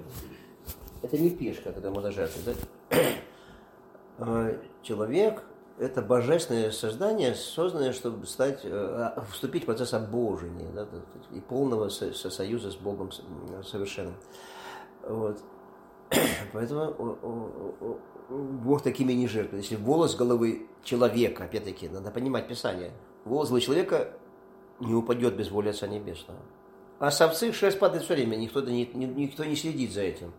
это не пешка, когда можно жертвовать. Да? Человек – это божественное создание, созданное, чтобы вступить в процесс обожения, да, и полного союза с Богом совершенным. Вот. Поэтому Бог такими не жертвует. Если волос головы человека, опять-таки, надо понимать Писание, волос головы человека не упадет без воли Отца Небесного. А с овцы шерсть падает все время, никто не следит за этим.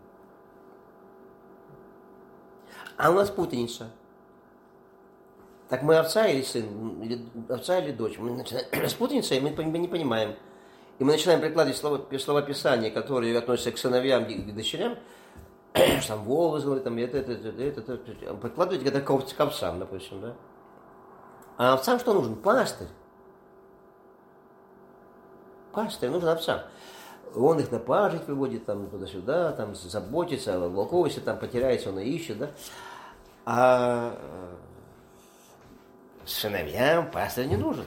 А у нас путаница. Так мы овца или сын, овца или дочь? Мы начинаем с путаницей, и мы не понимаем. И мы начинаем прикладывать слова Писания, которые относятся к сыновьям и к дочерям, там волос, говорит, там это, прикладывать это к овцам, допустим, да? А овцам что нужен? Пастырь. Пастырь нужен овцам. Он их на пажить выводит там туда-сюда, там заботится, о волков, если там потеряется, он и ищет, да? А сыновьям пастырь не нужен.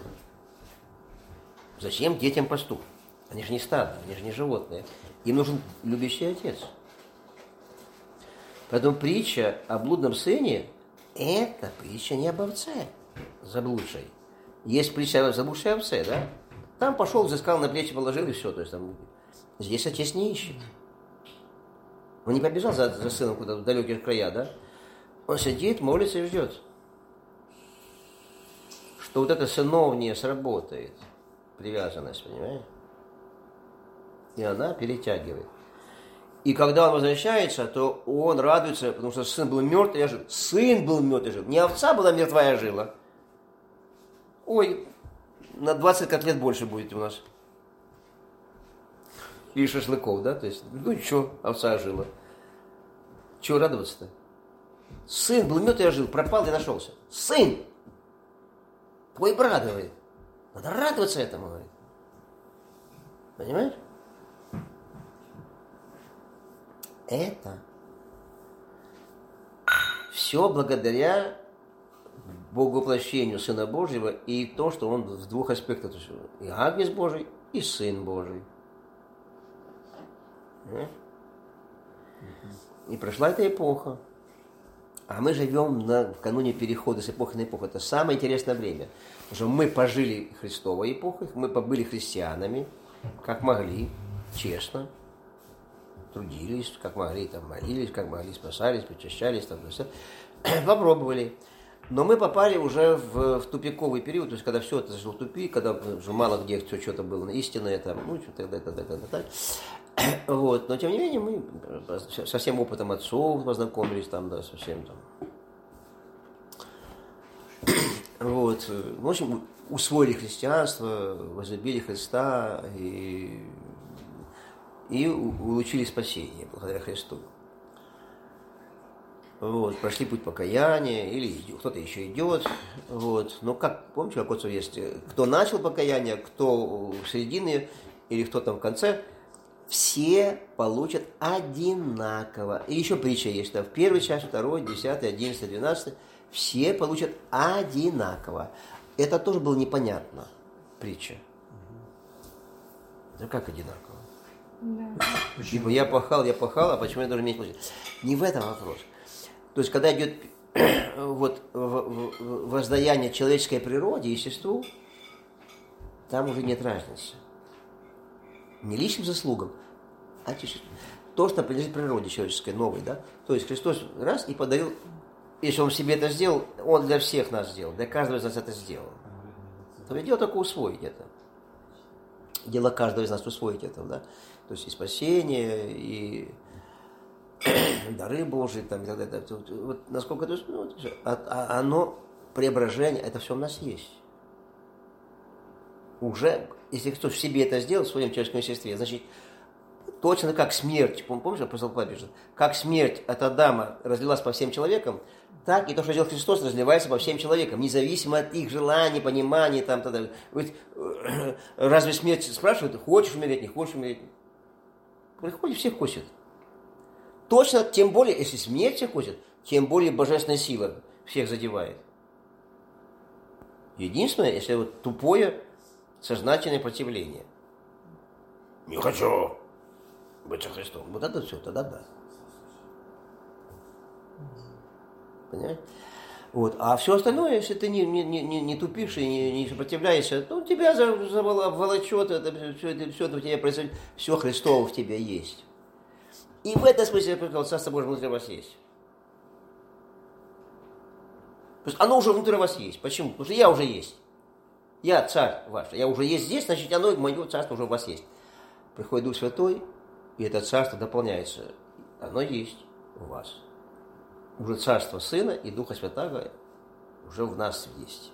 Зачем детям пастух? Они же не стадо, они же не животные. Им нужен любящий отец. Поэтому притча о блудном сыне – это притча не об овце заблудшей. Есть притча о заблудшей овце, да? Там пошел, взыскал, на плечи положил, и все. То есть там... Здесь отец не ищет. Он не побежал за сыном куда-то в далекие края, да? Он сидит, молится и ждет, что вот это сыновнее сработает, привязанность, понимаете? И она перетягивает. И когда он возвращается, то он радуется, потому что сын был мертв, я жил. Сын был мертв, я жил. Не овца была мертвая жила. Ой, на 20 котлет больше будет у нас. И шашлыков, да? То есть, ну что, овца жила. Чего радоваться-то? Сын был мертв, я жил. Пропал, я нашелся. Сын! Твой брат, говорит. Надо радоваться этому, говорит. Понимаешь? Это все благодаря Боговоплощению Сына Божьего и то, что Он в двух аспектах. То есть и Агнец Божий, и Сын Божий. И прошла эта эпоха. А мы живем в кануне перехода с эпохи на эпоху. Это самое интересное время. Потому что мы пожили Христовой эпохой, мы побыли христианами, как могли, честно. Трудились, как могли, там, молились, как могли, спасались, причащались, там, все. Попробовали. Но мы попали уже в тупиковый период, то есть когда все это зашло в тупик, когда уже мало где что-то было истинное, там, ну, что-то так. Вот. Но тем не менее мы со всем опытом отцов познакомились, там, да, со всем там. Вот. В общем, усвоили христианство, возлюбили Христа и улучили спасение благодаря Христу. Вот, прошли путь покаяния, или кто-то еще идет. Вот. Но как, помните, как отцов есть, кто начал покаяние, кто в середине, или кто там в конце, все получат одинаково. И еще притча есть, да, в первой части, второй, 10, 11, 12, все получат одинаково. Это тоже было непонятно, притча. Да как одинаково? Да. Типа я пахал, а почему я должен иметь площадь? Не в этом вопрос. То есть, когда идет вот, воздаяние человеческой природе, естеству, там уже нет разницы. Не личным заслугам, а то, что принадлежит природе человеческой, новой, да? То есть, Христос раз и подарил, если Он себе это сделал, Он для всех нас сделал, для каждого из нас это сделал. То дело только усвоить это. Дело каждого из нас усвоить это, да? То есть и спасение, и дары Божьи, там, и так далее. Вот насколько это, ну, оно, преображение, это все у нас есть. Уже, если кто в себе это сделал, в своем человеческом естестве, значит, точно как смерть, помнишь, апостол Павел пишет, как смерть от Адама разлилась по всем человекам, так и то, что сделал Христос, разливается по всем человекам, независимо от их желаний, пониманий, там, тогда. Ведь, разве смерть спрашивает, хочешь умереть, не хочешь умереть? Приходит, всех косит. Точно, тем более, если смерть всех косит, тем более божественная сила всех задевает. Единственное, если вот тупое, сознательное противление. Не хочу. быть со Христом. Вот это все, тогда да. Понимаете? Вот. А все остальное, если ты не тупишь и не сопротивляешься, то тебя обволочет, все это у тебя происходит, все Христово в тебе есть. И в этом смысле, я сказал, Царство Божие внутри вас есть. То есть оно уже внутри вас есть. Почему? Потому что я уже есть. Я царь ваш. Я уже есть здесь, значит, оно, мое царство уже у вас есть. Приходит Дух Святой, и это царство дополняется. Оно есть у вас. Уже царство Сына и Духа Святаго уже в нас есть.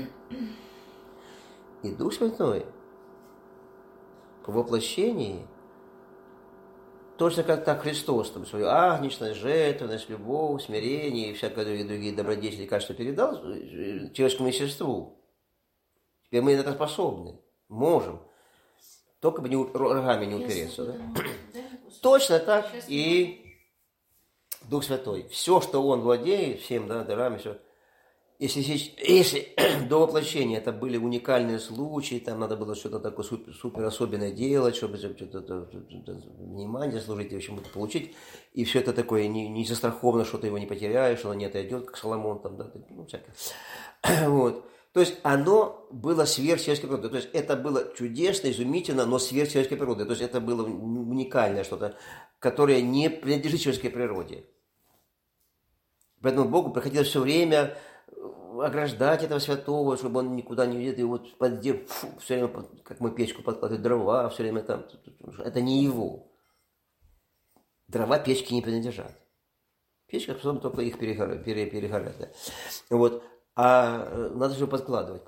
И Дух Святой по воплощении, точно как так Христос там свою агнечность, жертвенность, любовь, смирение и всякие другие добродетели, качества передал человеческому естеству. Теперь мы это способны, можем. Только бы рогами не упереться. Да? Точно так и Дух Святой. Все, что Он владеет, всем, да, дарами, все. Если до воплощения это были уникальные случаи, там надо было что-то такое супер особенное делать, чтобы что-то внимание служить, в общем, получить, и все это такое не застраховано, что ты его не потеряешь, что оно не отойдет, как Соломон, там, да, ну, всякое. Вот. То есть оно было сверхчеловеческой природы. То есть это было чудесно, изумительно, но сверхчеловеческой природы. То есть это было уникальное что-то, которое не принадлежит человеческой природе. Поэтому Богу приходилось все время ограждать этого святого, чтобы он никуда не уйдет, и вот все время, как мы печку подкладываем, дрова, все время там. Это не его. Дрова печки не принадлежат. Печка способна только их перегорать. Да. Вот. А надо же подкладывать.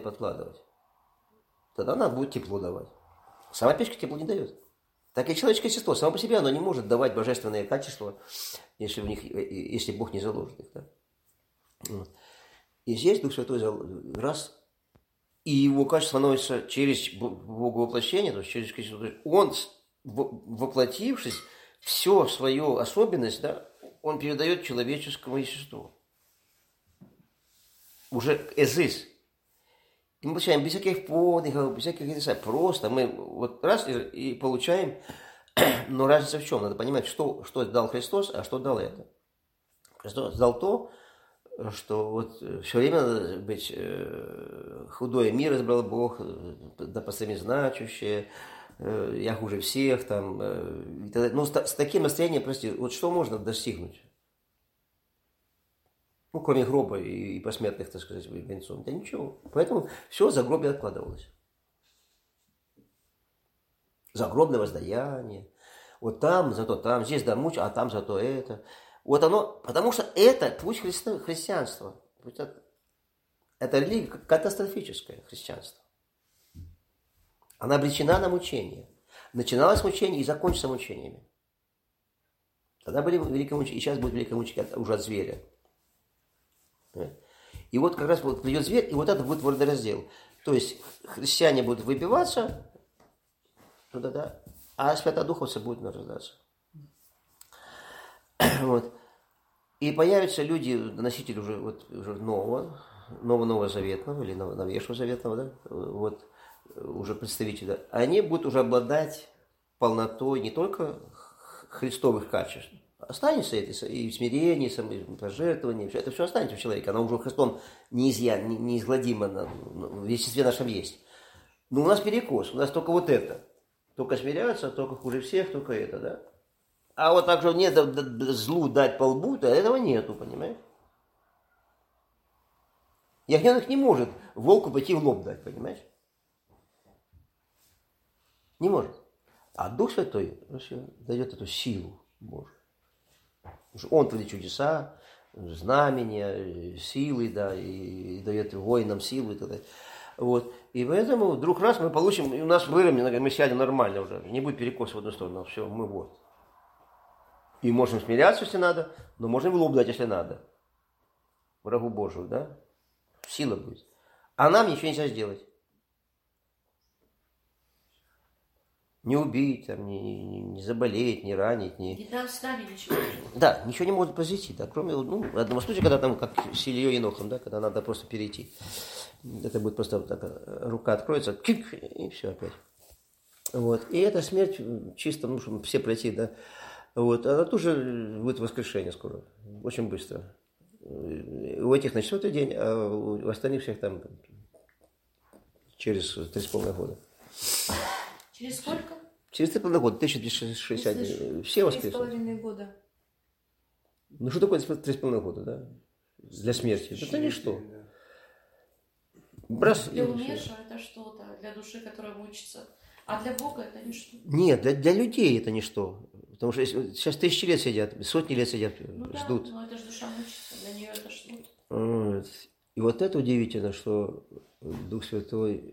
Тогда она будет тепло давать. Сама печка тепло не дает. Так и человеческое естество. Само по себе оно не может давать божественные качества, если Бог не заложит их. Да? Вот. И здесь Дух Святой раз, и его качество становится через Боговоплощение, то есть через качество. Он, воплотившись, все свою особенность, да, он передает человеческому естеству. Уже эзис. И мы получаем без всяких подвигов, без всяких просто мы вот раз и получаем, но разница в чем? Надо понимать, что дал Христос, а что дал это. Христос дал то, что вот все время надо быть худое мир избрал Бог, да последнее значущее, я хуже всех, там, ну, с таким настроением, прости, вот что можно достигнуть? Ну, кроме гроба и посмертных, так сказать, венцов. Да ничего. Поэтому все загробие откладывалось. Загробное воздаяние. Вот там, зато там, здесь да муч, а там зато это. Вот оно, потому что это путь христианства. Это религия катастрофическое христианство. Она обречена на мучение. Начиналось мучение и закончится мучениями. Тогда были великие мучения, и сейчас будет великое мучение уже от зверя. И вот как раз вот придет зверь, и вот это будет водораздел. То есть христиане будут выбиваться, да, а святодуховцы будут нарождаться. Вот. И появятся люди, носители уже нового заветного или новейшего заветного, да, вот, уже представители, да, они будут уже обладать полнотой не только христовых качеств, останется это и смирение, и пожертвование, это все останется у человека, оно уже Христом неизгладимо в естестве нашем есть. Но у нас перекос, у нас только вот это. Только смиряться, только хуже всех, только это, да? А вот так же нет злу дать по лбу, то этого нету, понимаешь? Ягненок не может волку пойти в лоб дать, понимаешь? Не может. А Дух Святой дает эту силу Божию. Он творит чудеса, знамения, силы, да, и дает воинам силу и так далее. Вот. И поэтому вдруг раз мы получим, и у нас выровнено, мы сядем нормально уже, не будет перекоса в одну сторону, все, мы вот. И можем смиряться, если надо, но можем в лоб дать, если надо. Врагу Божию, да? Сила будет. А нам ничего нельзя сделать. Не убить, там, не заболеть, не ранить. Не нам с нами ничего не может. Да, ничего не может произойти, да, кроме одного случая, когда там, как с Ильей Енохом, да, когда надо просто перейти. Это будет просто так, рука откроется, и все опять. Вот. И эта смерть чисто, ну, чтобы все пройти, да. Вот. Она тоже будет воскрешение скоро. Очень быстро. У этих на 4-й день, а у остальных всех там через 3,5 года. Через сколько? Через 3,5 года, 1260. Все воскреснут. 3,5 года. Ну что такое 3,5 года, да? Для смерти. Это ничто. Раз, для умершего это что-то, для души, которая мучится. А для Бога это ничто. Нет, для людей это ничто. Потому что сейчас тысячи лет сидят, сотни лет сидят, ждут. Да, но это же душа мучится, для нее это что-то. Вот. И вот это удивительно, что Дух Святой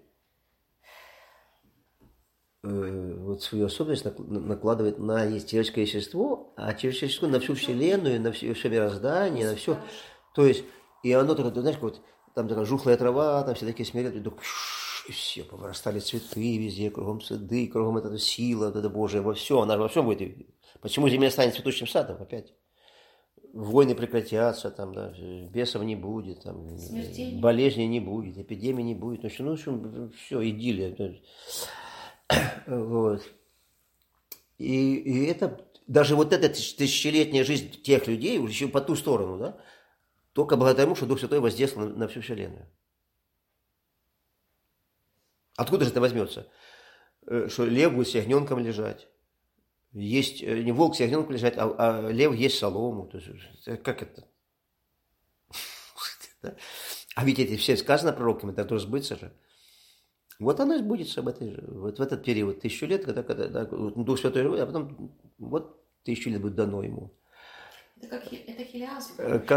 вот свою особенность накладывает на человеческое естество, а человеческое естество на всю Вселенную, на все мироздание, на все. То есть, и оно такое, знаешь, вот там такая жухлая трава, там все такие смертные, и все, повырастали цветы везде, кругом сады, кругом эта сила, вот это Божия, во всем, она во всем будет. Почему земля станет цветущим садом опять? Войны прекратятся, там, да, бесов не будет, там, болезней не будет, эпидемии не будет, ну, в общем, все, идиллия. Вот. И это, даже вот эта тысячелетняя жизнь тех людей, уже еще по ту сторону, да, только благодаря тому, что Дух Святой воздействовал на всю Вселенную. Откуда же это возьмется? Что лев будет с ягненком лежать. Есть не волк с ягненком лежать, а лев есть солому. То есть, как это? А ведь эти все сказано пророками, это тоже сбыться же. Вот оно и сбудется в этот период, 1000 лет, когда Дух Святой, а потом вот 1000 лет будет дано ему. Это хилиазм.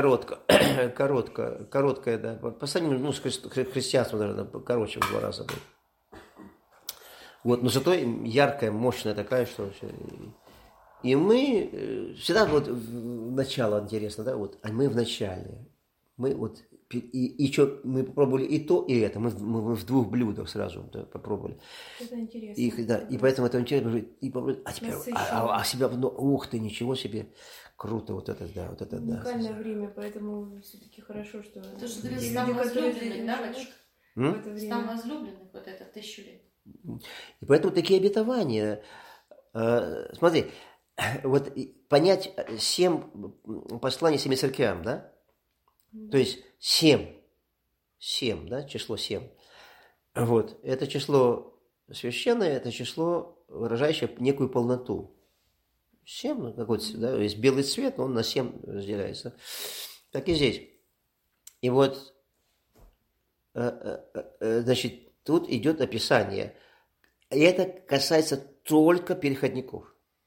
Короткая, да. По сравнению, ну, с христианством, наверное, короче в 2 раза будет. Вот, но зато яркая, мощная такая, что... И мы всегда вот начало интересно, да, вот, а мы в начале. Мы вот, и что, мы попробовали и то, и это. Мы в 2 блюдах сразу да, попробовали. Это интересно. И поэтому это интересно. И попробовали, а теперь, себя, ну, ух ты, ничего себе. Круто, вот это, да, вот это, да. Уникальное время, поэтому все-таки хорошо, что... Это же стан возлюбленных, да, батюшка? Стан возлюбленных, вот это 1000 лет. И поэтому такие обетования. Смотри, вот понять 7 посланий 7 церквям, да? То есть 7, да, число 7. Вот, это число священное, это число, выражающее некую полноту. 7, ну, какой-то, да, есть белый цвет, но он на 7 разделяется. Так и здесь. И вот, значит, тут идет описание. И это касается только переходников.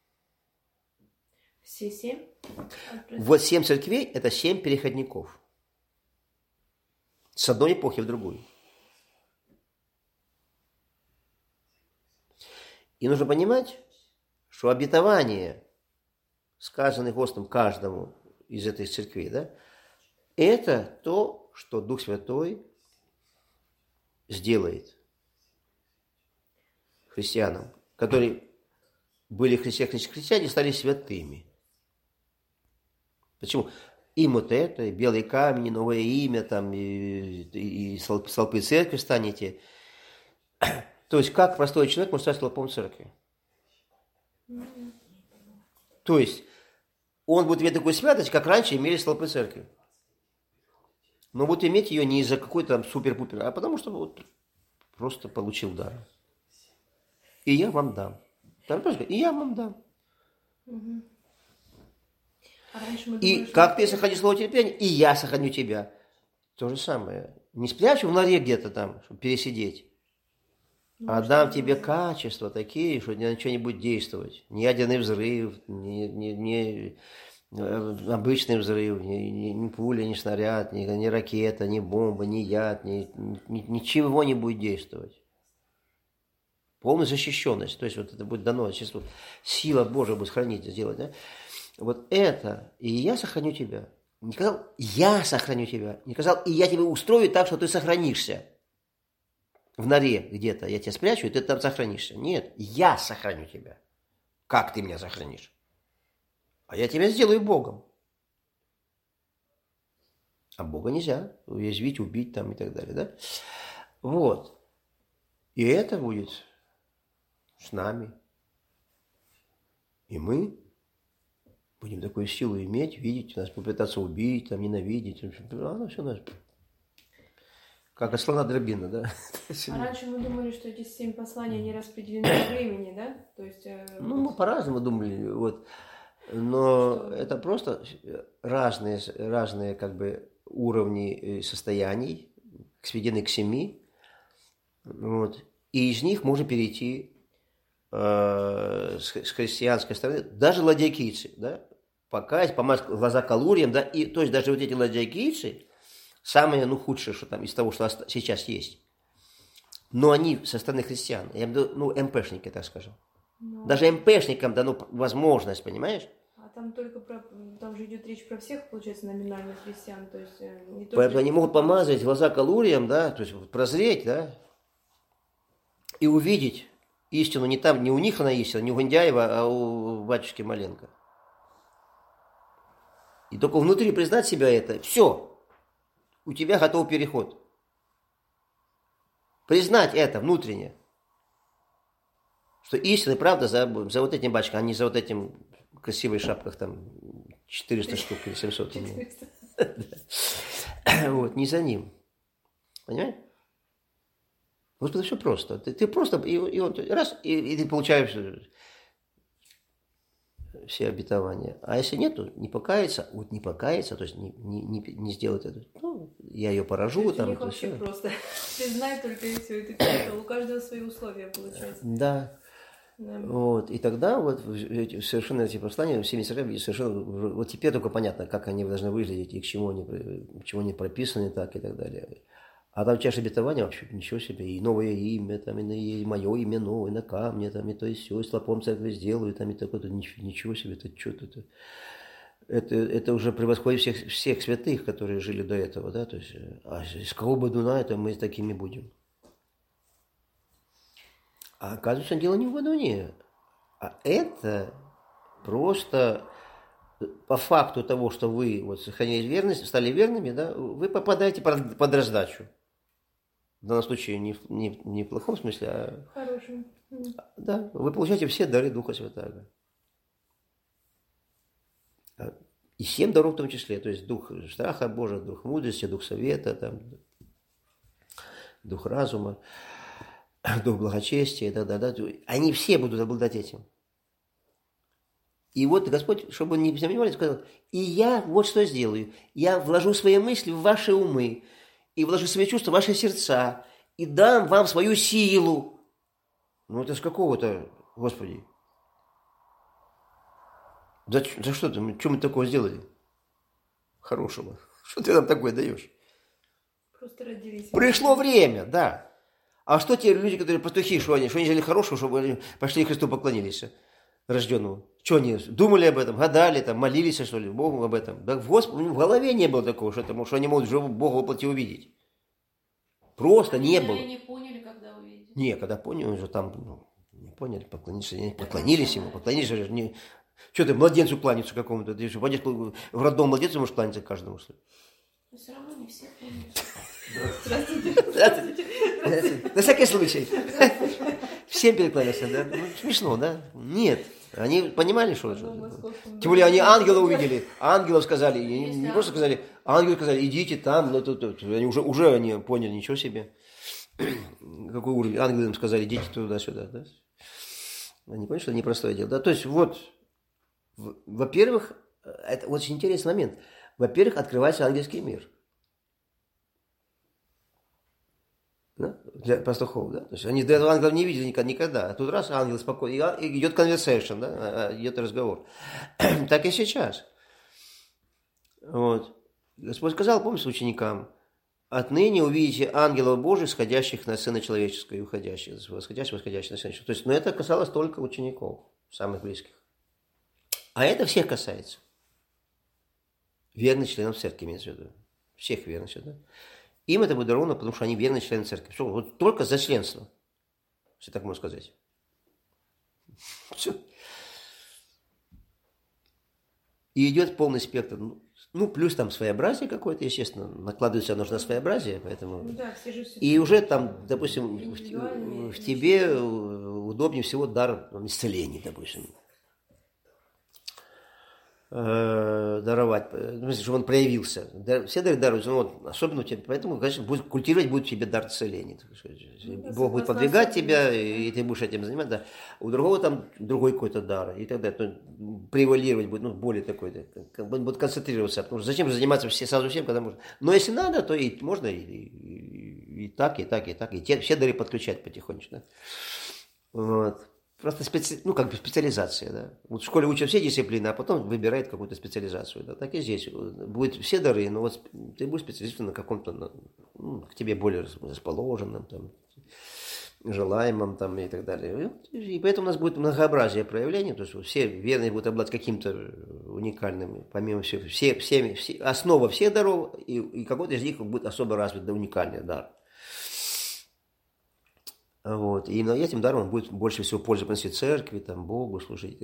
Все 7? Вот 7 церквей – это 7 переходников. С одной эпохи в другую. И нужно понимать, что обетование, сказанное Господом каждому из этой церкви, да, это то, что Дух Святой сделает христианам, которые были христиане, стали святыми. Почему? Им вот это, и белый камень, и новое имя, там, и столпы церкви станете. То есть, как простой человек может стать столпом церкви? То есть, он будет иметь такую святость, как раньше имели столпы церкви. Но будет иметь ее не из-за какой-то там супер-пупер, а потому что вот просто получил дар. И я вам дам. И я вам дам. И как ты сохранишь слово терпения, и я сохраню тебя. То же самое. Не спрячу в норе где-то там, чтобы пересидеть. А дам тебе качества такие, что ни на что не будет действовать. Ни ядерный взрыв, ни обычный взрыв, ни пуля, ни снаряд, ни ракета, ни бомба, ни яд, ничего не будет действовать. Полная защищенность. То есть вот это будет дано. Сейчас вот сила Божия будет хранить, сделать. Да? Вот это, и я сохраню тебя. Не сказал, я сохраню тебя. Не сказал, и я тебя устрою так, что ты сохранишься. В норе где-то я тебя спрячу, и ты там сохранишься. Нет, я сохраню тебя. Как ты меня сохранишь? А я тебя сделаю Богом. А Бога нельзя уязвить, убить там и так далее. Да? Вот. И это будет с нами. И мы будем такую силу иметь, видеть, нас попытаться убить, там, ненавидеть. Оно все нас... Как от слона дробина, да? А раньше мы думали, что эти 7 посланий, они распределены по времени, да? То есть... Ну, мы по-разному думали, вот. Но что? Это просто разные как бы уровни состояний, сведены к 7. Вот. И из них можно перейти с христианской стороны, даже ладьякийцы, да? Покаясь, помазать глаза калурием, да? И, то есть даже вот эти ладьякийцы, самое, худшее, что там из того, что сейчас есть. Но они со стороны христиан, я имею в виду, МПшники, так скажем. Но... Даже МПшникам дано возможность, понимаешь? А там только там же идет речь про всех, получается, номинальных христиан, то есть не только... Поэтому они могут помазать глаза калурием, да, то есть прозреть, да, и увидеть истину не там, не у них она истина, не у Гундяева, а у батюшки Маленко. И только внутри признать себя это, все. У тебя готов переход. Признать это внутренне. Что истина и правда за вот этим батюшком, а не за вот этим красивой шапках там 400 штук или 700. Вот, не за ним. Понимаешь? Вот это все просто. Ты просто, и он раз, и ты получаешь все обетования. А если нету, не покаяться, то есть не сделать это, я ее поражу. Там, у них вообще все. Просто. Ты знаешь только и все, и ты у каждого свои условия, получается. Да. Вот. И тогда вот совершенно эти послания, всеми совершенно, вот теперь только понятно, как они должны выглядеть, и к чему они прописаны так и так далее. А там чаша обетования вообще ничего себе, и новое имя, там, и мое имя новое на камне, там, и то и все, и столпом церкви сделаю, там, и такое-то, ничего себе, это что-то. Это уже превосходит всех святых, которые жили до этого, да, то есть, а из кого бы Дуна-то мы такими будем. А оказывается, дело не в Бадуне, а это просто по факту того, что вы вот сохраняете верность, стали верными, да, вы попадаете под раздачу. В данном случае не в плохом смысле, а... Хорошим. Да, вы получаете все дары Духа Святаго. И 7 даров в том числе, то есть дух страха Божия, дух мудрости, дух совета, там, дух разума, дух благочестия, да. Они все будут обладать этим. И вот Господь, чтобы не сомневались, сказал, и я вот что сделаю. Я вложу свои мысли в ваши умы, и вложу свои чувства в ваши сердца, и дам вам свою силу. Ну это с какого-то, Господи. За что ты? Что мы такого сделали? Хорошего. Что ты нам такое даешь? Просто родились. Пришло время, да. А что те люди, которые пастухи, что они сделали хорошего, чтобы они пошли Христу поклонились, рожденному? Что они думали об этом, гадали, там, молились, что ли, Богу об этом? Да в голове не было такого, что они могут Бога воплоти увидеть. Просто они не было. Не поняли, когда увидели. Не, когда поняли, уже там, не поняли, поклонились ему, не... Что ты младенцу кланяться какому-то? Ты пойдешь в родном младенцу, можешь кланяться каждому. Но все равно не все поняли. Здравствуйте. На всякий случай. Всем перекланялся, да? Смешно, да? Нет. Они понимали, что это. Тем более они ангела увидели. Ангелов сказали. Не просто сказали. Ангелы сказали, идите там. Они уже они поняли, ничего себе. Какой уровень. Ангелы им сказали, идите туда-сюда. Да? Они поняли, что это непростое дело. Да? То есть вот, во-первых, это очень интересный момент. Во-первых, открывается ангельский мир. Да? Для пастухов, да? То есть они до этого ангелов не видели никогда. А тут раз ангел спокойно, и идет conversation, да? Идет разговор. Так и сейчас. Вот. Господь сказал, помните, ученикам, отныне увидите ангелов Божьих, сходящих на Сына Человеческого и уходящих, восходящих на Сына Человеческого. То есть, но это касалось только учеников, самых близких. А это всех касается. Верных членов церкви, имеется в виду. Всех верных, да? Им это будет даровано, потому что они верные члены церкви. Все, вот только за членство. Если так можно сказать. Все. И идет полный спектр. Ну, плюс там своеобразие какое-то, естественно. Накладывается нужно своеобразие, поэтому... Да, все же и уже там, допустим, в тебе, у удобнее всего дар исцеления, допустим. Даровать, чтобы он проявился. Все дары даруются, но вот, особенно у тебя, поэтому, конечно, культивировать будет в тебе дар исцеления. Бог будет подвигать тебя, и ты будешь этим заниматься. Да. У другого там другой какой-то дар, и тогда превалировать будет, более такой, будет концентрироваться. Потому что зачем же заниматься сразу всем, когда можно. Но если надо, то и можно и так, и так, и так. И все дары подключать потихонечку. Да. Вот. Просто специализация, да. Вот в школе учат все дисциплины, а потом выбирает какую-то специализацию, да. Так и здесь. Будут все дары, но вот ты будешь специалистом на каком-то, к тебе более расположенном, там, желаемом, там, и так далее. И поэтому у нас будет многообразие проявлений, то есть все верные будут обладать каким-то уникальным, помимо всего, основа всех даров, и какой-то из них будет особо развит, да, уникальный дар. Вот. И именно этим даром он будет больше всего пользы приносить церкви, там, Богу служить.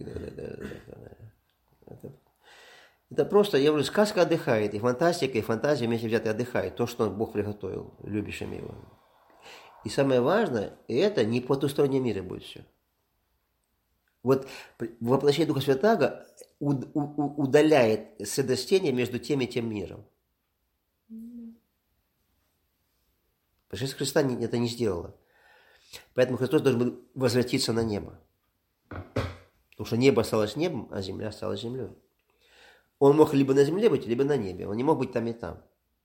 Это просто, я говорю, сказка отдыхает, и фантастика, и фантазия вместе взятые отдыхают. То, что Бог приготовил любящим его. И самое важное, это не по потустороннем мире будет все. Вот воплощение Духа Святаго удаляет средостение между тем и тем миром. Пришествие Христа это не сделало. Поэтому Христос должен был возвратиться на небо. Потому что небо осталось небом, а земля осталась землей. Он мог либо на земле быть, либо на небе. Он не мог быть там и там.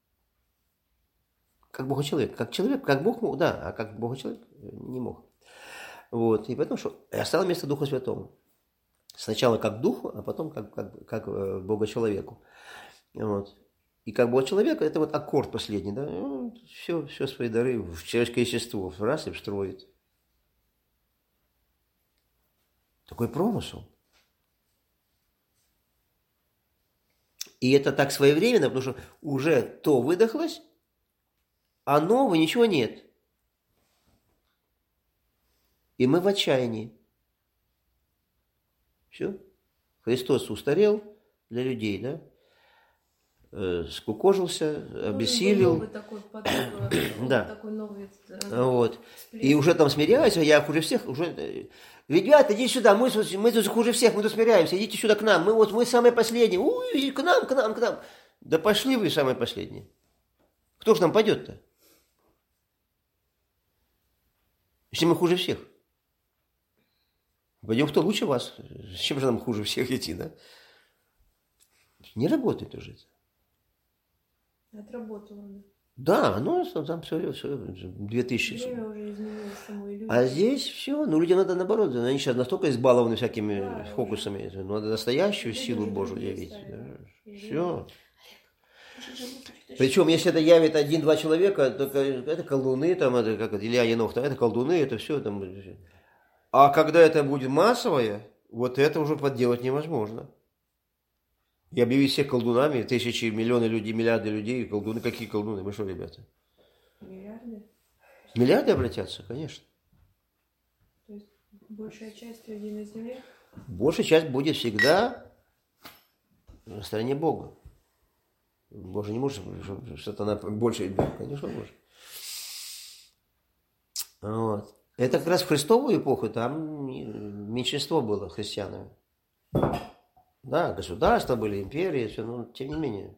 Как Бог и человек. Как Бог мог, да, а как Бог и человек не мог. Вот. И поэтому что оставил место Духу Святому. Сначала как Духу, а потом как Бога-человеку. Вот. И как Бог человек, это вот аккорд последний, да, все свои дары в человеческое естество, раз и встроит. Такой промысел. И это так своевременно, потому что уже то выдохлось, а нового ничего нет. И мы в отчаянии. Все. Христос устарел для людей, да? Скукожился, обессилел. Да. Такой новый, вот. И уже там смиряются, я хуже всех, уже. Ребята, идите сюда, мы тут хуже всех, мы тут смиряемся, идите сюда к нам, мы самые последние. Ой, к нам. Да пошли вы самые последние. Кто ж нам пойдет-то? Если мы хуже всех. Пойдем, кто лучше вас. Зачем же нам хуже всех идти, да? Не работает уже это. Отработала. Да, там все 2000. Время уже изменилось самой люди. А здесь все, людям надо наоборот, они сейчас настолько избалованы всякими фокусами, надо настоящую силу Божию явить. Да. Все. Причем, если это явит 1-2 человека, то это колдуны, там, это как Илья Янов, это колдуны, это все. Там. А когда это будет массовое, вот это уже подделать невозможно. И объявить всех колдунами, тысячи, миллионы людей, миллиарды людей, колдуны. Какие колдуны? Мы что, ребята? Миллиарды? Миллиарды обратятся, конечно. То есть большая часть людей на земле? Большая часть будет всегда на стороне Бога. Бог же не может, сатана больше, конечно, может. Вот. Это как раз в Христовую эпоху, там меньшинство было христианами. Да, государства были, империи, все, но тем не менее.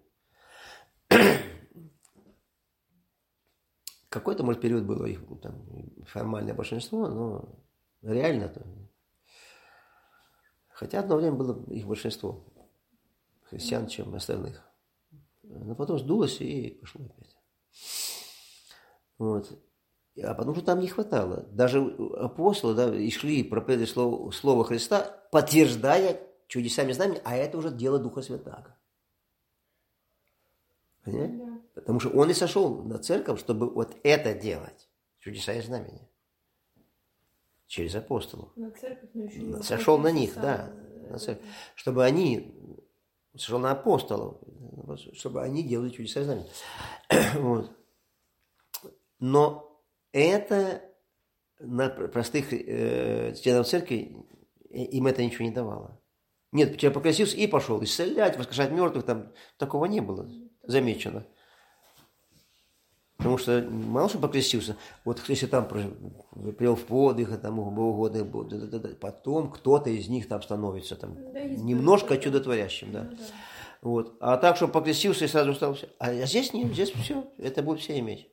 Какой-то, может, период было их там, формальное большинство, но реально-то. Хотя одно время было их большинство христиан, чем остальных. Но потом сдулось и пошло опять. Вот. А потому что там не хватало. Даже апостолы, да, и шли, проповедовали слово Христа, подтверждая чудесами знамениями, а это уже дело Духа Святаго. Понимаете? Да. Потому что он и сошел на церковь, чтобы вот это делать. Чудеса и знамения. Через апостолов. На церковь, но еще не сошел на них, да. На церковь. Чтобы они, сошел на апостолов, чтобы они делали чудеса и знамения. Вот. Но это на простых членов церкви им это ничего не давало. Нет, человек покрестился и пошел исцелять, воскрешать мертвых, там такого не было замечено. Потому что мало что покрестился, вот если там привел в подвиг, там угодно, потом кто-то из них там становится там, немножко чудотворящим, да. Вот. А так, чтобы покрестился и сразу стал все. А здесь нет, здесь все, это будут все иметь.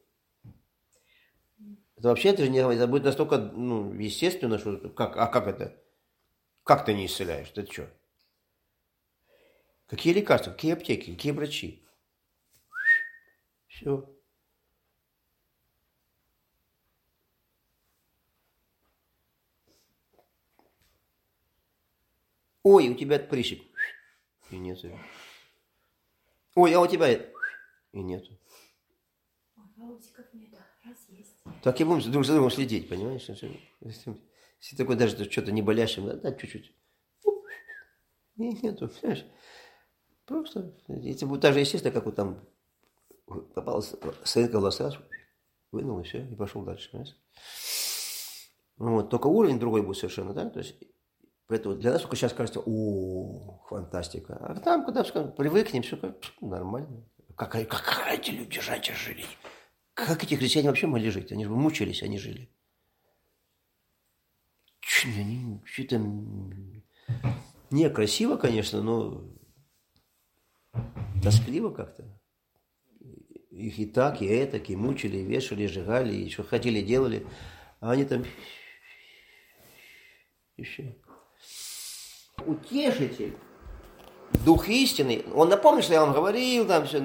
Это вообще это же не, это будет настолько естественно, что как это? Как ты не исцеляешь? Ты что? Какие лекарства, какие аптеки, какие врачи? Все. Ой, у тебя прыщик. И нету. Ой, а у тебя это. И нету. Так и будем друг за другом следить, понимаешь? Если такой даже что-то не болящим, да, чуть-чуть. И нету, понимаешь? Просто, это будет так же естественно, как вот там попалась сырка в лосо, вынул и все, и пошел дальше, понимаешь? Вот, только уровень другой будет совершенно, да, то есть, поэтому для нас только сейчас кажется, фантастика, а там, когда привыкнем, все нормально. Как эти люди раньше жили? Как эти христиане вообще могли жить? Они же мучились, они жили. Что-то не красиво, конечно, но тоскливо как-то. Их и так, и этак, и мучили, и вешали, и сжигали, и что хотели, делали. А они там... И все. Утешитель, Дух истины, он напомнит, что я вам говорил, там все,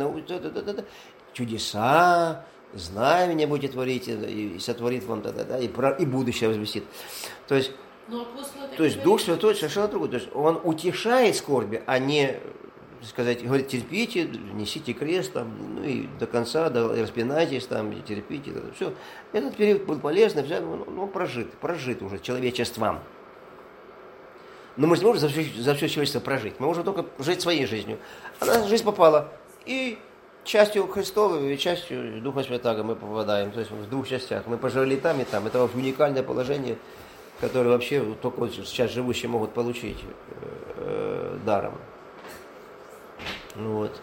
чудеса, знамения будете творить, и сотворит вам, и будущее возвестит. То есть Дух Святой совершенно другой. То есть он утешает скорби, а не, сказать, говорит, терпите, несите крест, там, и до конца, распинайтесь, там, и терпите. Все. Этот период был полезный, прожит уже человечеством. Но мы же не можем за все человечество прожить. Мы можем только жить своей жизнью. А наша жизнь попала. И частью Христовой, и частью Духа Святаго мы попадаем. То есть в двух частях. Мы пожили там и там. Это уникальное положение, которое вообще только вот сейчас живущие могут получить даром. Вот.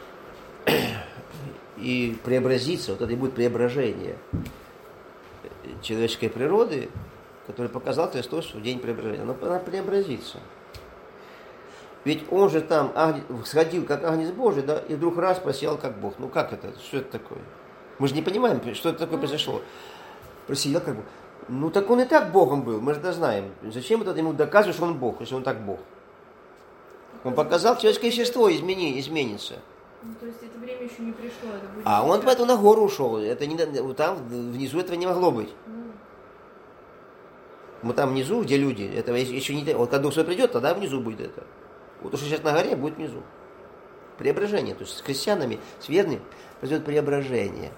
И преобразиться, вот это и будет преображение человеческой природы, который показал Христос в день преображения. Но она преобразится. Ведь он же там сходил как агнец Божий, да, и вдруг раз просиял как Бог. Ну как это? Что это такое? Мы же не понимаем, что это такое произошло. Просиял как Бог. Ну так он и так Богом был, мы же это знаем. Зачем это ему доказывать, что он Бог, если он так Бог? Он показал, человеческое естество изменится. Ну, то есть это время еще не пришло. Это будет он поэтому на гору ушел. Это не, там внизу этого не могло быть. Мы там внизу, где люди, этого еще не... Вот когда Дух Святой придет, тогда внизу будет это. Вот то, что сейчас на горе, будет внизу. Преображение. То есть с христианами, с верными произойдет преображение.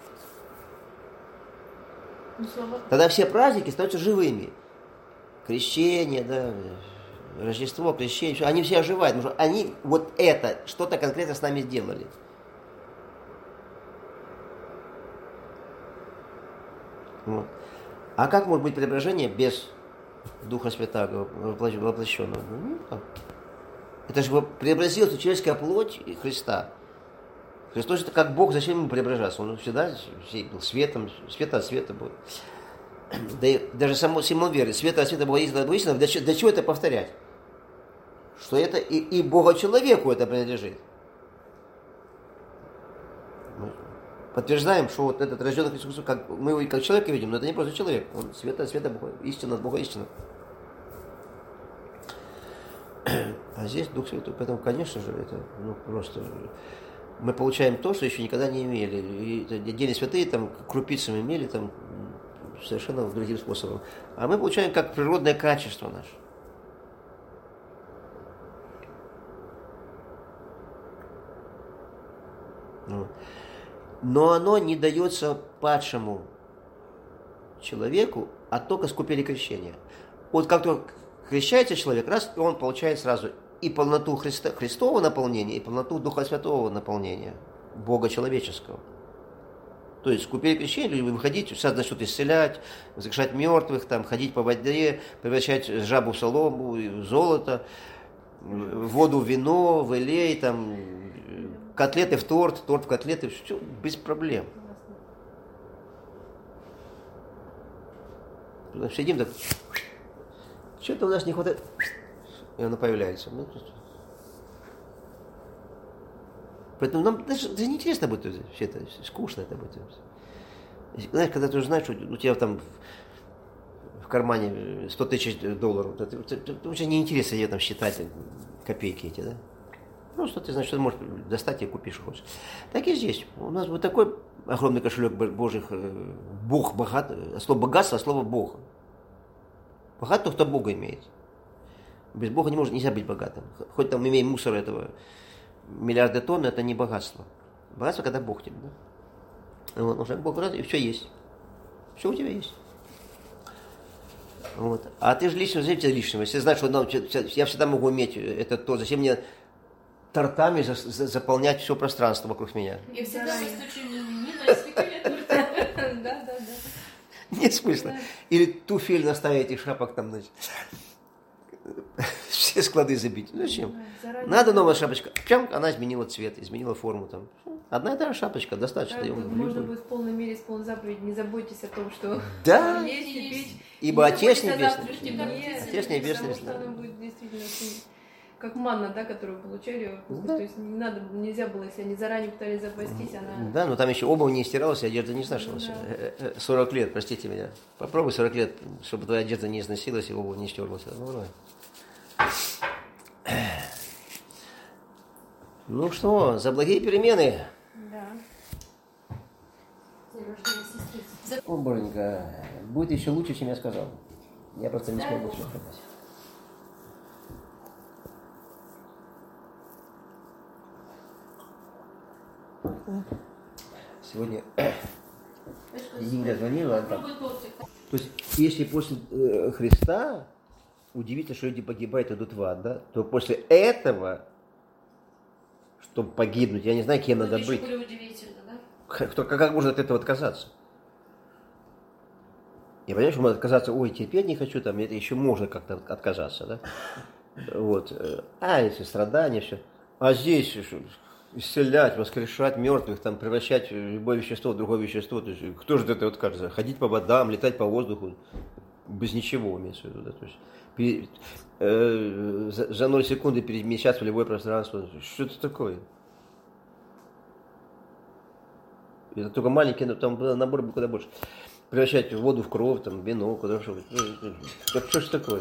Тогда все праздники становятся живыми. Крещение, да, Рождество, крещение, они все оживают, потому что они вот это, что-то конкретно с нами сделали. Вот. А как может быть преображение без Духа Святаго воплощенного? Это же преобразилась человеческая плоть Христа. Христос это как Бог, зачем ему преображаться? Он всегда был светом, света от света был. Да и даже Симон верит, света от света Бога истина. Для чего это повторять? Что это и Бога человеку это принадлежит. Мы подтверждаем, что вот этот рожденный Христос, как мы его как человека видим, но это не просто человек. Он света от света Бога, истина от Бога истина. А здесь Дух Святой. Поэтому, конечно же, это просто... Мы получаем то, что еще никогда не имели. И отдельные святые там крупицами имели там совершенно другим способом. А мы получаем как природное качество наше. Но оно не дается падшему человеку, а только с купели крещения. Вот как только крещается человек, раз, он получает сразу и полноту Христового наполнения, и полноту Духа Святого наполнения, Бога человеческого. То есть купели крещения, люди выходить, сейчас начнут исцелять, воскрешать мертвых, там, ходить по воде, превращать жабу в солому, в золото, воду в вино, в элей, там, котлеты в торт, торт в котлеты, все без проблем. Сидим так, что-то у нас не хватает, и оно появляется. Поэтому нам даже неинтересно будет все это, скучно это будет. Знаешь, когда ты уже знаешь, что у тебя там в кармане 100 тысяч долларов, это уже неинтересно ее там считать копейки эти, да? Просто ты знаешь, что ты можешь достать и купишь, хочешь. Так и здесь. У нас вот такой огромный кошелек Божьих. Бог богат. Слово богатство, а слово Бог. Богат тот, кто Бога имеет. Без Бога нельзя быть богатым. Хоть там имеем мусор этого миллиарды тонн, это не богатство. Богатство, когда Бог тебе. Да? Вот, уже Бог богат, и все есть. Все у тебя есть. Вот. А ты же лично, знаете, личного. Если знаешь, что я всегда могу иметь это то, зачем мне тортами заполнять все пространство вокруг меня. Я всегда постучу не Да. Нет смысла. Или туфель наставить и шапок там, значит, все склады забить. Зачем? Надо новая шапочка. Прям она изменила цвет, изменила форму там. Одна и та же шапочка, достаточно. Можно будет в полной мере исполнить заповедь. Не заботьтесь о том, что есть и пить. Ибо Отец Небесный. Отец Небесный. Потому что она будет действительно очень, как манна, да, которую получали. Да. То есть нельзя было, если они заранее пытались запастись, она... Да, но там еще обувь не стиралась, одежда не изнашивалась. Да. 40 лет, простите меня. Попробуй 40 лет, чтобы твоя одежда не износилась и обувь не стерлась. Ну что, за благие перемены. Да. О, Боженька, будет еще лучше, чем я сказал. Я просто не смогу все сказать. Сегодня Юля звонила. То есть, если после Христа, удивительно, что люди погибают, идут в ад, да, то после этого, чтобы погибнуть, я не знаю, кем надо быть. Удивительно, да? Как можно от этого отказаться? Я понимаю, что можно отказаться, ой, терпеть не хочу, там, это еще можно как-то отказаться, да? Вот. Если страдания, все. А здесь исцелять, воскрешать мертвых, там, превращать любое вещество в другое вещество. То есть, кто же это откажется? Ходить по водам, летать по воздуху, без ничего, имеется в виду, да? То есть, за 0 секунды перемещаться в любое пространство. Что это такое? Это только маленький, но там набор был куда больше. Превращать воду в кровь, там, вино, куда что. Так что ж такое?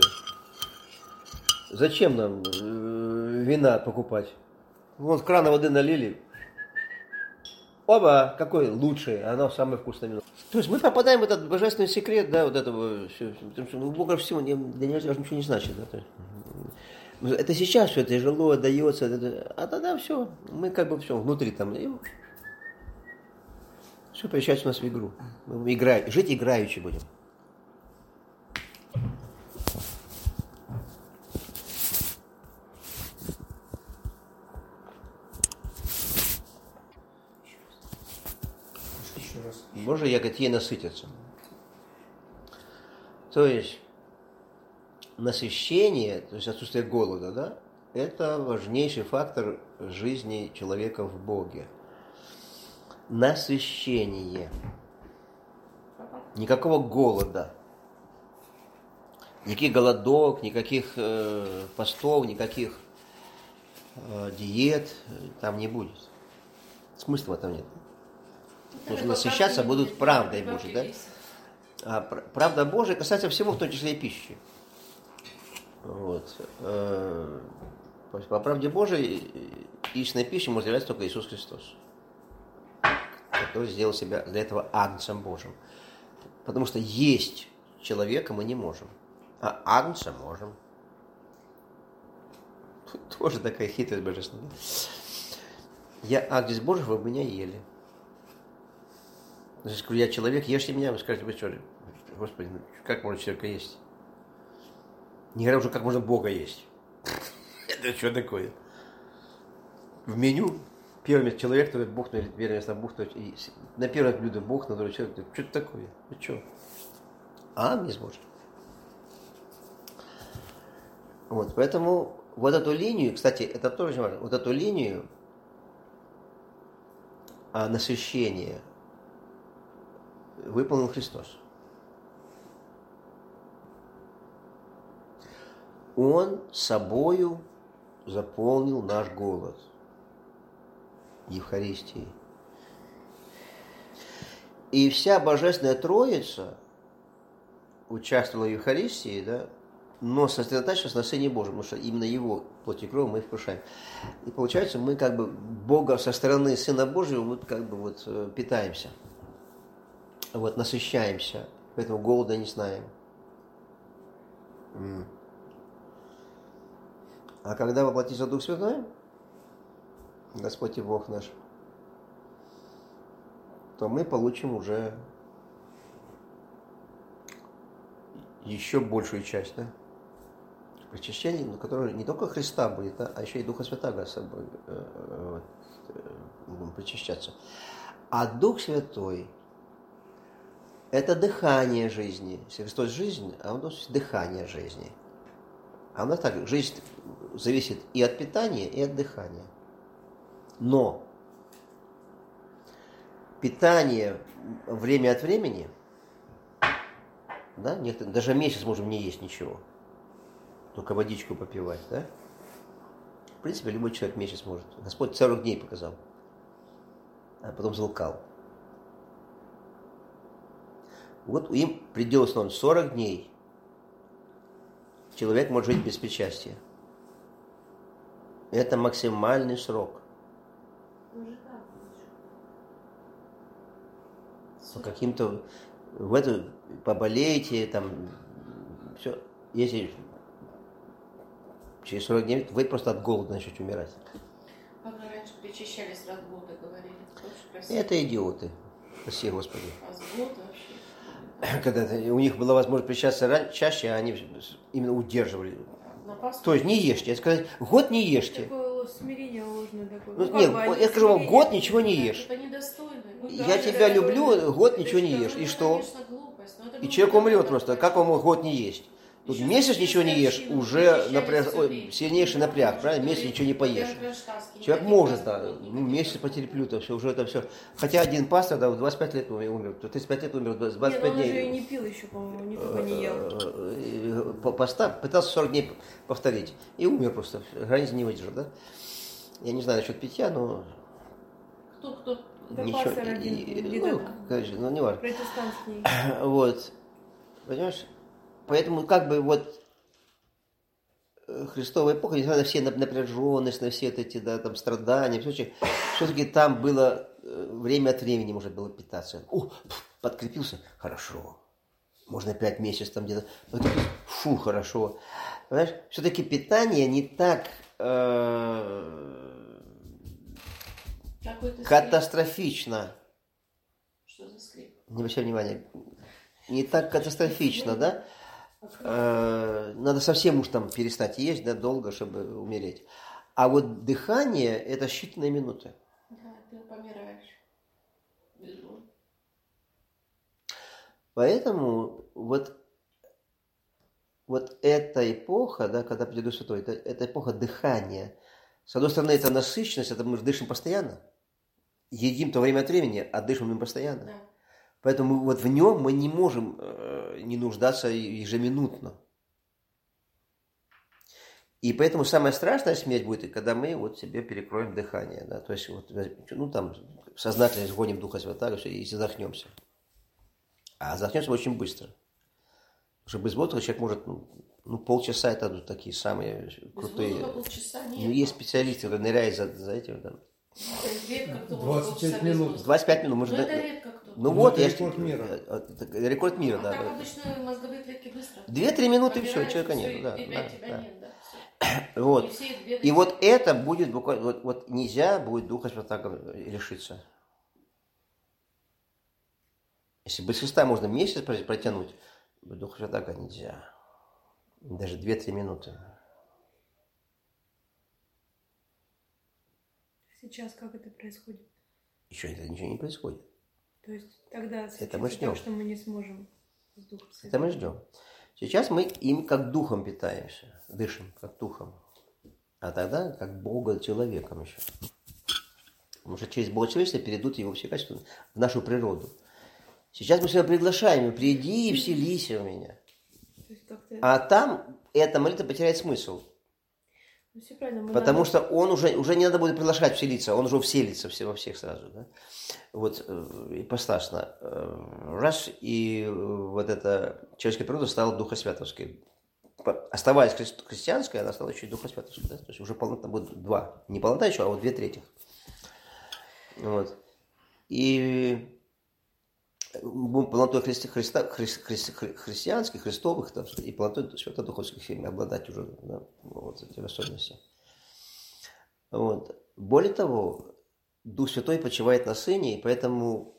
Зачем нам вина покупать? Вон с крана воды налили. Оба, какой лучший, оно самое вкусное вино. То есть мы попадаем в этот божественный секрет, да, вот этого, потому что у Бога всего, для него даже ничего не значит. Да, это сейчас все тяжело отдается, а тогда все, мы как бы все внутри там. Все превращается у нас в игру. Мы жить играючи будем. Боже, яготье насытятся. То есть насыщение, то есть отсутствие голода, да, это важнейший фактор жизни человека в Боге. Насыщение. Никакого голода. Никаких голодок, никаких постов, никаких диет там не будет. Смысла в этом нет. Потому что насыщаться будут правдой Божией. Да? А правда Божия касается всего, в том числе и пищи. Вот. По правде Божией истинной пищей может являться только Иисус Христос, который сделал себя для этого агнцем Божьим. Потому что есть человека мы не можем, а агнца можем. Тоже такая хитрость божественная. Я агнец Божий, вы меня ели. Значит, говорю, я человек, ешьте меня, вы скажете, вы что, Господи, как можно человека есть? Не говоря уже, как можно Бога есть. Это что такое? В меню первый человек, который Бог, первое место Бог, и на первое блюдо Бог, на другое человек, что это такое? Вы что? Агнец Божий. Вот, поэтому вот эту линию, кстати, это тоже очень важно, вот эту линию насыщения выполнил Христос. Он собою заполнил наш голод Евхаристии. И вся Божественная Троица участвовала в Евхаристии, да, но сосредотачивалась на Сыне Божьем, потому что именно Его плоть и кровь мы вкушаем. И получается, мы как бы Бога со стороны Сына Божьего вот как бы вот питаемся, вот насыщаемся, поэтому голода не знаем. А когда воплотится Дух Святой, Господь и Бог наш, то мы получим уже еще большую часть, да? Причащение, на которое не только Христа будет, да, а еще и Духа Святаго с собой будем причащаться. А Дух Святой – это дыхание жизни. Если Христос – жизнь, а Он – дыхание жизни. А у нас так, жизнь зависит и от питания, и от дыхания. Но питание время от времени, да, даже месяц можем не есть ничего, только водичку попивать, да? В принципе, любой человек месяц может. Господь 40 дней показал, а потом залкал. Вот им предел установлен 40 дней. Человек может жить без причастия. Это максимальный срок. По каким-то в эту поболеете, там все. Если через 40 дней вы просто от голода начнете умирать. А мы раньше причащались от голода, говорили. Это идиоты. Спаси Господи. А с голода вообще? Когда у них была возможность причащаться чаще, они именно удерживали. То есть не ешьте. Я сказал, год не ешьте. Такое смирение ложное такое. Ну, нет, я скажу вам, год ничего не ешь. Это недостойно. Я тебя люблю, год ничего не ешь. И что? И человек умрет просто. Как он может год не есть? Тут месяц ничего не ешь, уже сильнейший напряг, правильно? Месяц ничего не поешь. Человек может, да, месяц потерплю, то все, уже это все. Хотя один пастор, да, в 25 лет умер, 35 лет умер, 25 дней. Он уже и не пил еще, по-моему, не только не ел. Пытался 40 дней повторить. И умер просто, границы не выдержал, да? Я не знаю насчет питья, но... Кто? Да ничего, пастор один, конечно, ну не важно. Протестантский. Вот, понимаешь? Поэтому как бы вот Христовая эпоха, несмотря на все напряженность, на все эти да, там, страдания, все-таки там было время от времени можно было питаться. Подкрепился, хорошо. Можно 5 месяцев там где-то. Фу, хорошо. Понимаешь? Все-таки питание не так катастрофично. Что за скрип? Не обращай внимания. Не так катастрофично, да? Надо совсем уж там перестать есть, да, долго, чтобы умереть. А вот дыхание – это считанные минуты. Да, ты помираешь. Безумно. Поэтому вот эта эпоха, да, когда придет Дух Святой, это эпоха дыхания. С одной стороны, это насыщенность, это мы дышим постоянно. Едим-то время от времени, а дышим мы постоянно. Да. Поэтому вот в нем мы не можем не нуждаться ежеминутно. И поэтому самая страшная смерть будет, когда мы вот себе перекроем дыхание. Да? То есть вот, ну, там, сознательно сгоним Духа Святаго и задохнемся. А задохнемся очень быстро. Потому что без воздуха человек может, ну полчаса это такие самые крутые. Без воздуха полчаса нет. Ну, есть специалисты, которые ныряют за этим. Да. 25 минут. 25 минут. Но это редко кто. Ну вот, я рекорд мира. Рекорд мира, да. Так обычно мозговые клетки быстро. 2-3 минуты и все, человека нет. нет. Да, И опять тебя нет, да. Вот. И вот это будет буквально, вот нельзя будет Духа Святаго лишиться. Если без Христа можно месяц протянуть, Духа Святаго нельзя. Даже 2-3 минуты. Сейчас как это происходит? Еще это ничего не происходит. То есть тогда это мы ждем. Так, что мы не сможем с Духом Святым. Это мы ждем. Сейчас мы им как духом питаемся, дышим как духом. А тогда как Бога человеком еще. Потому что через Бога человечество перейдут его все качества в нашу природу. Сейчас мы себя приглашаем, приди и вселись в меня. А там эта молитва потеряет смысл. Ну, все правильно. Потому что он уже не надо будет приглашать вселиться, он уже вселится во всех сразу. Да? Вот ипостасно. Раз, и вот эта человеческая природа стала духосвятовской. Оставаясь христианской, она стала еще и духосвятовской. Да? То есть уже полнота будет два. Не полнота еще, а вот 2/3. Вот. И полнотой христианских, христовых, так сказать, и полнотой святодуховских семей обладать уже, да, вот этими особенностями. Вот. Более того, Дух Святой почивает на Сыне, и поэтому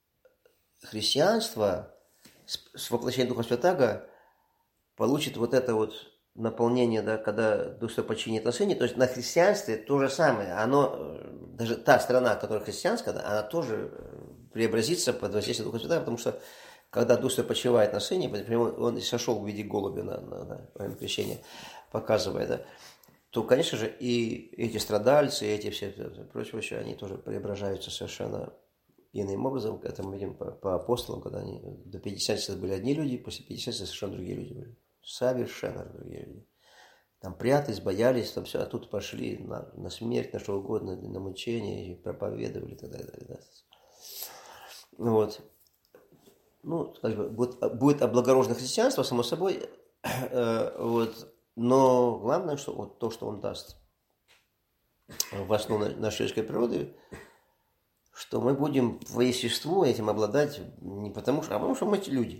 христианство с воплощением Духа Святаго получит вот это вот наполнение, да, когда Дух Святой починит на Сыне, то есть на христианстве то же самое, оно, даже та сторона, которая христианская, да, она тоже преобразится под воздействием Духа Святаго, потому что когда Дух Святой почивает на Сыне, он сошел в виде голубя во время крещения, показывая, да, то, конечно же, и эти страдальцы, и эти все прочие, они тоже преображаются совершенно иным образом. Это мы видим по апостолам, когда они до 50 были одни люди, после 50 совершенно другие люди были. Совершенно другие люди. Там прятались, боялись, там все, а тут пошли на смерть, на что угодно, на мучение, и проповедовали и так далее. Да. Вот. Ну, будет облагорожено христианство, само собой, вот. Но главное, что вот то, что он даст в основу нашей человеческой природы, что мы будем по естеству этим обладать не потому что, а потому что мы люди.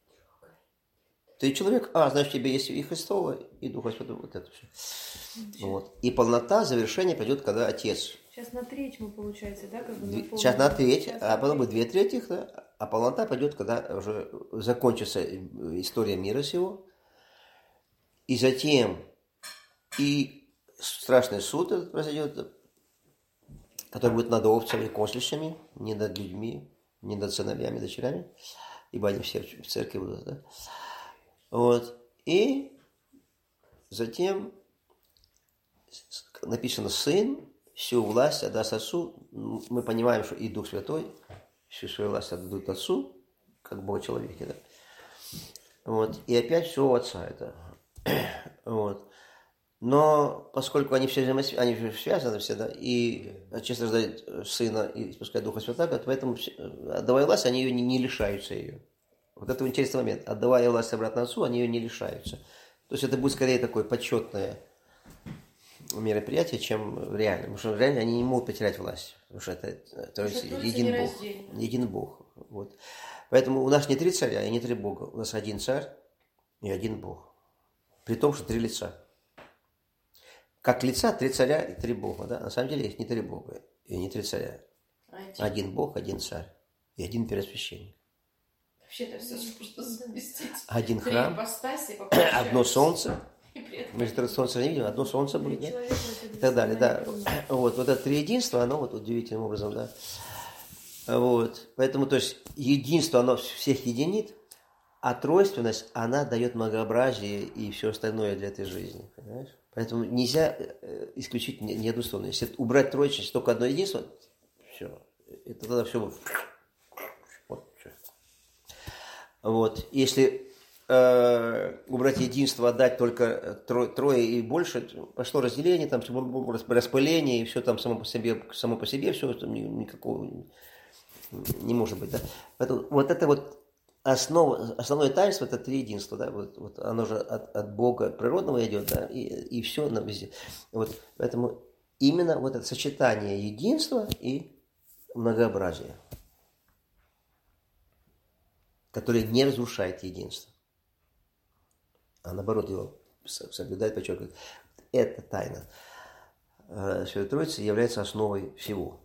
Ты человек, значит, в тебе есть и Христово, и Духа Святого, вот это все. Вот. И полнота завершения придет, когда Отец. Сейчас на треть мы, получается, да? Как бы сейчас на треть, а потом будет 2/3, да? А полнота пойдет, когда уже закончится история мира сего. И затем и страшный суд этот произойдет, который будет над овцами, козлищами, не над людьми, не над сыновьями, дочерями, ибо они все в церкви будут, да? Вот. И затем написано: Сын всю власть отдаст Отцу. Мы понимаем, что и Дух Святой всю свою власть отдадут Отцу, как Бог-человеке, да? Вот. И опять все у Отца это. Вот. Но поскольку они все они связаны все, да, и Отец рождает Сына и спускает Духа Святаго, поэтому, отдавая власть, они ее не лишаются ее. Вот это интересный момент. Отдавая власть обратно Отцу, они ее не лишаются. То есть это будет скорее такое почетное мероприятие, чем реально. Потому что реально они не могут потерять власть. Потому что это един Бог. Един Бог. Вот. Поэтому у нас не 3 царя и не 3 Бога. У нас один царь и один Бог. При том, что 3 лица. Как лица 3 царя и 3 Бога. Да? На самом деле их не 3 Бога и не 3 царя. Один Бог, один царь и один первосвященник. Вообще-то все можно заместить. Один храм, одно солнце. Мы же солнце не видим, одно солнце будет, да? И так далее, да. Вот это триединство, оно вот удивительным образом, да. Вот. Поэтому, то есть, единство, оно всех единит, а тройственность, она дает многообразие и все остальное для этой жизни, понимаешь? Поэтому нельзя исключить ни одну сторону. Если убрать троичность, только одно единство, все. Это тогда все будет. Вот. Если убрать единство, отдать только трое и больше, пошло разделение, там распыление, и все там само по себе все, там никакого не может быть. Да? Поэтому вот это вот основное таинство, это триединство, да? Вот оно же от Бога природного идет, да? И все на везде. Вот. Поэтому именно вот это сочетание единства и многообразия, которое не разрушает единство, а наоборот его соблюдает, подчеркивает. Эта тайна Святой Троицы является основой всего.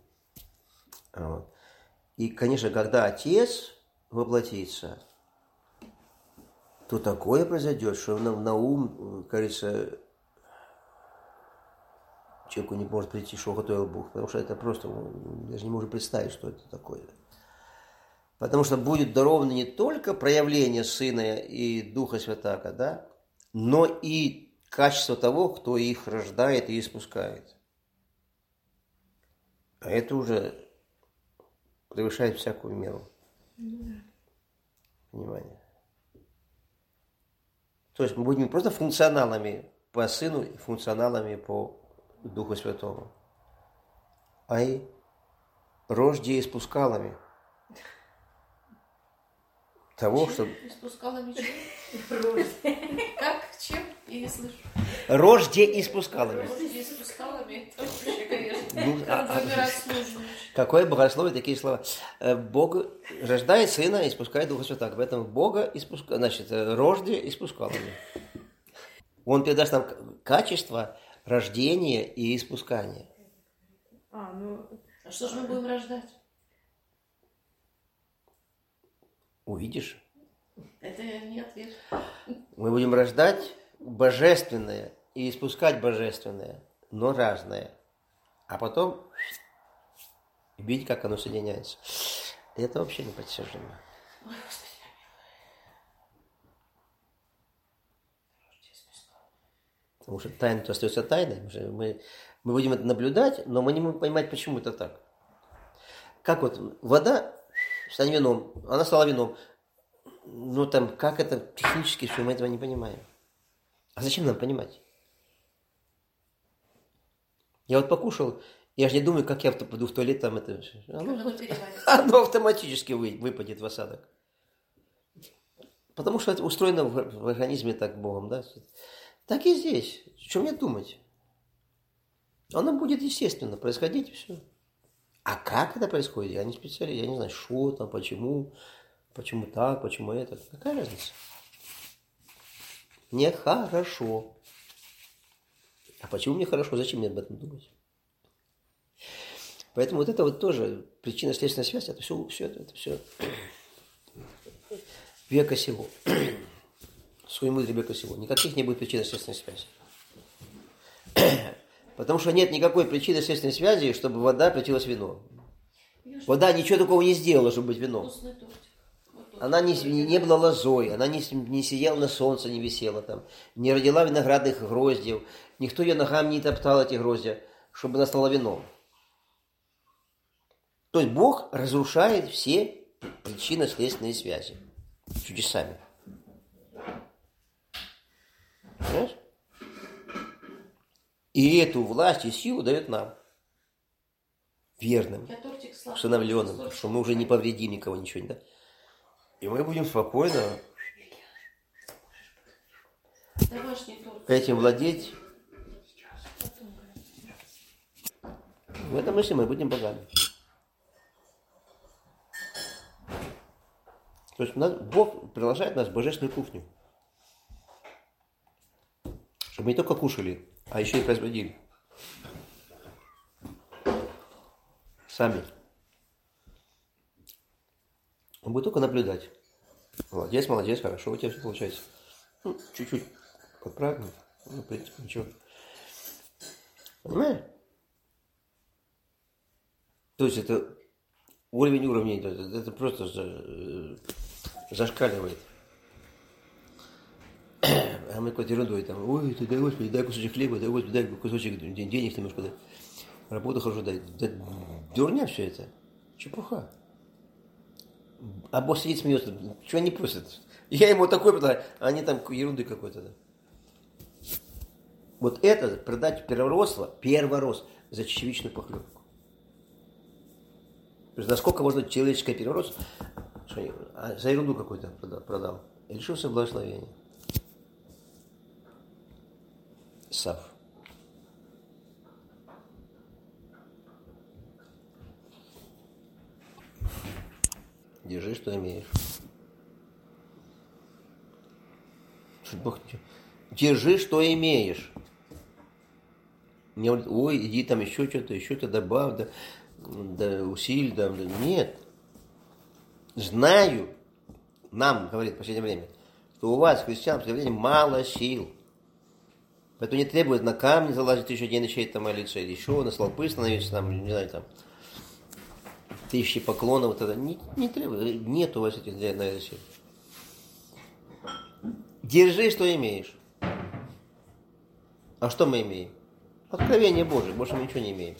И, конечно, когда Отец воплотится, то такое произойдет, что на ум, кажется, человеку не может прийти, что готовил Бог, потому что это просто, даже не может представить, что это такое. Потому что будет даровано не только проявление Сына и Духа Святаго, да, но и качество того, кто их рождает и испускает. А это уже превышает всякую меру. Внимание. То есть мы будем просто функционалами по Сыну и функционалами по Духу Святому. А и рожде испускалами того, Чем? что... Испускалами чем? Как? Чем? Я не слышу. Рожде испускалами. Рожде испускалами? Это вообще, конечно. Ну, Выбирать сложно. Какое богословие, такие слова. Бог рождает Сына и спускает Духа Святаго. Поэтому Бога испускает, значит, рожде испускалами. Он передаст нам качество рождения и испускания. А что же мы будем рождать? Увидишь? Это не ответ. Мы будем рождать божественное и испускать божественное, но разное. А потом видеть, как оно соединяется. Это вообще непостижимо. Ой, Господи. Потому что тайна остается тайной. Мы будем это наблюдать, но мы не можем понимать, почему это так. Как вот вода станет вином, она стала вином. Ну там, как это технически, что мы этого не понимаем. А зачем нам понимать? Я вот покушал, я же не думаю, как я пойду в туалет, там это... Оно автоматически выпадет в осадок. Потому что это устроено в организме так Богом, да? Так и здесь. Что мне думать? Оно будет естественно происходить и все. А как это происходит? Я не специалист, я не знаю, что там, почему так, почему это. Какая разница? Мне хорошо. А почему мне хорошо? Зачем мне об этом думать? Поэтому вот это вот тоже причинно-следственная связь, это все века сего. Суемудрие века сего. Никаких не будет причинно-следственной связи. Потому что нет никакой причинно-следственной связи, чтобы вода превратилась в вино. Вода ничего такого не сделала, чтобы быть вином. Она не была лозой, она не сияла на солнце, не висела там, не родила виноградных гроздьев, никто ее ногами не топтал, эти гроздья, чтобы она стала вином. То есть Бог разрушает все причинно-следственные связи чудесами. Понимаешь? И эту власть и силу дает нам, верным, усыновленным, что мы уже не повредим никого, ничего не да. И мы будем спокойно этим владеть. В этом смысле мы будем богами. То есть Бог приглашает нас в божественную кухню. Чтобы мы не только кушали, а еще и производили. Сами. Он будет только наблюдать. Молодец, молодец, хорошо у тебя все получается. Ну, чуть-чуть подправим. Ну, в принципе, ничего. Понимаешь? То есть это уровень уровней, это просто зашкаливает. А мы какой-то ерундой там, ой, ты дай Господи, дай кусочек хлеба, дай Господи, дай кусочек денег немножко, дай. Работу хорошо дай. Да дурня все это. Чепуха. А Бог сидит, смеется. Чего они просят? Я ему такой предлагаю, а они там ерунды какой-то. Да. Вот это продать первородство за чечевичную похлебку. То есть насколько может быть человеческое первородство, за ерунду какую-то продал. И лишился благословения. Исав. Держи, что имеешь. Держи, что имеешь. Мне говорят, ой, иди там еще что-то добавь, да усиль, да. Нет. Знаю, нам, говорит в последнее время, что у вас, христиан, в последнее время мало сил. Поэтому не требует на камни залазить еще день начать там молиться, или еще на столпы становиться, там, не знаю, там, тысячи поклонов, тогда не требует, нет у вас этих на это сил. Держи, что имеешь. А что мы имеем? Откровение Божие, больше мы ничего не имеем.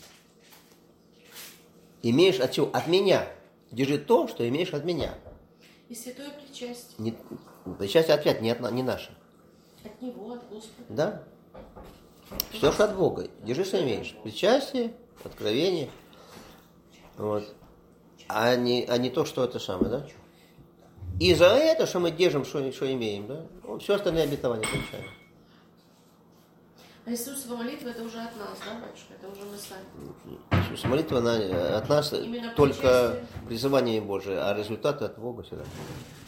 Имеешь от чего? От меня. Держи то, что имеешь от меня. И святое причастие. Причастие опять не наше. От Него, от Господа. Да. Все же от Бога. Держи, что имеешь. Причастие, откровение. Вот. А не то, что это самое, да? И за это, что мы держим, что имеем, да? Все остальные обетования получаем. А Иисусова молитва это уже от нас, да, батюшка? Это уже мы сами. Иисус, молитва от нас Именно только причастие. призывание Божие, а результаты от Бога всегда.